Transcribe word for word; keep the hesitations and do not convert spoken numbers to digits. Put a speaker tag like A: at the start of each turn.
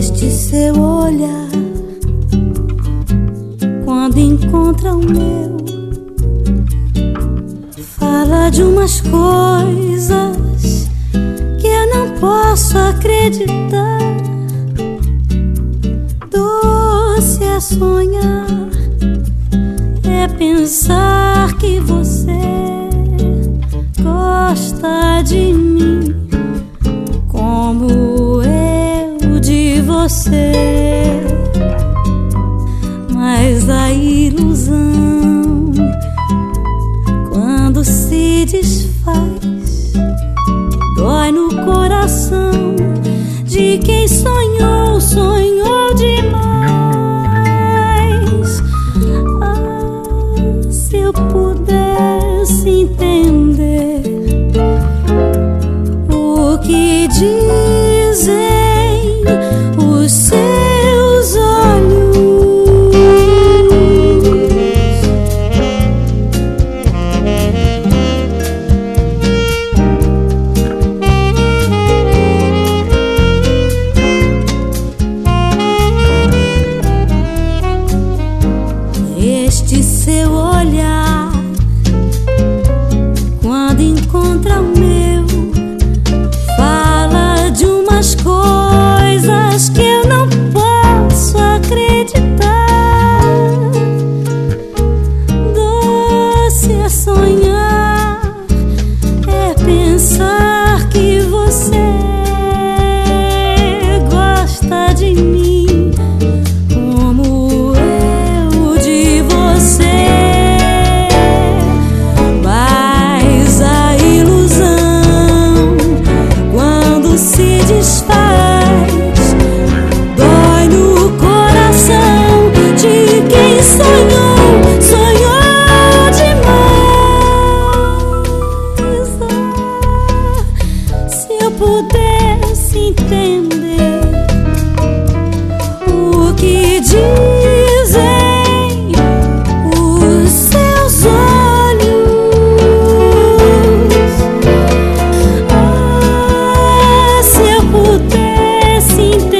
A: Este seu olhar, quando encontra o meu, fala de umas coisas que eu não posso acreditar. Doce é sonhar, é pensar que você gosta de mim como eu de você. Mas a ilusão, quando se desfaz, dói no coração de quem sonhou, sonhou demais. Ah, se eu pudesse entender o que dizem os seus olhos. Este seu olhar, quando encontra o meu, fala de umas coisas que eu não posso acreditar. Doce é sonhar, é pensar que você gosta de mim como eu de você. Mas a ilusão, quando se desfaz, dói no coração de quem sonhou, sonhou demais. Ah, se eu pudesse entender o que dizem os seus olhos. Ah, se eu pudesse entender